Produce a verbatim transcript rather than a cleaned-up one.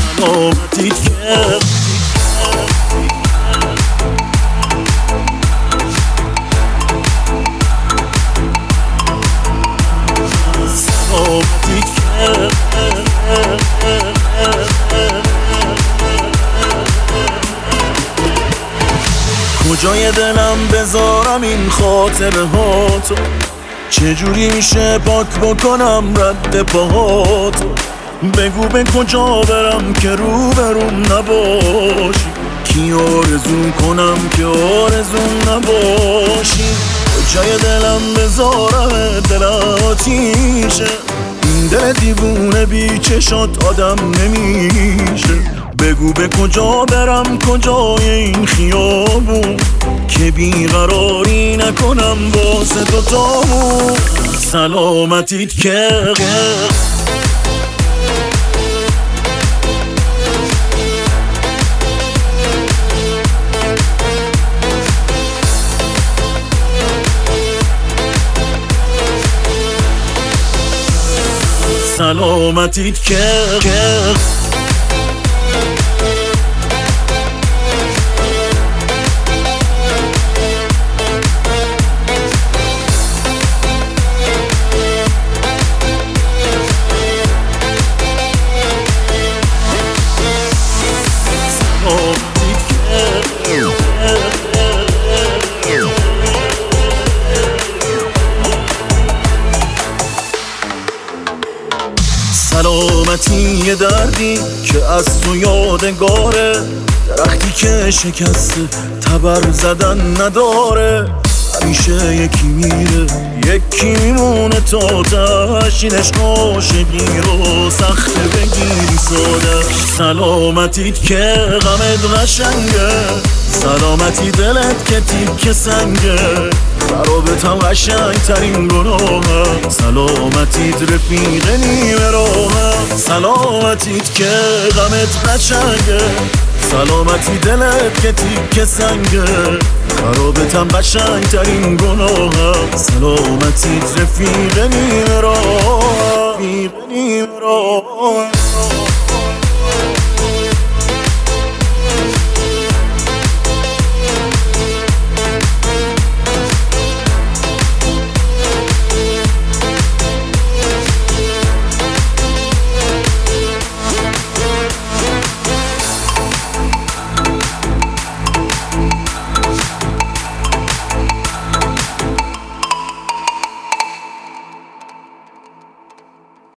سلامتیت کرد سلامتیت کرد کجای دلم بذارم این خاطره هاتو، چجوری میشه پاک بکنم رد پاهاتو؟ بگو به کجا برم که رو بروم نباشی، کی آرزو کنم که آرزوم نباشی؟ کجای دلم بذارم دل آتیشه، این دل دیوونه بی چشات آدم نمیشه. بگو به کجا برم کجای این خیابون که بیقراری نکنم واسه تو تامون. سلامتیت کرد سلامتیت کرد سلامتی یه دردی که از تو یادگاره، درختی که شکسته تبر زدن نداره. همیشه یکی میره یکی میمونه تا تشینش عاشقی رو سخت بگیری ساده. سلامتیت که غمت قشنگه، سلامتی دلت که تیک سنگه، خرابت هم قشنگ ترین گناهم. سلامتیت رفیق نیمه راهم، سلامتیت که غمت قشنگه، سلامتی دلت که تیک سنگه، خرابت هم قشنگ ترین گناهم. سلامتیت رفیق نیمه راهم، رفیق نیمه راهم.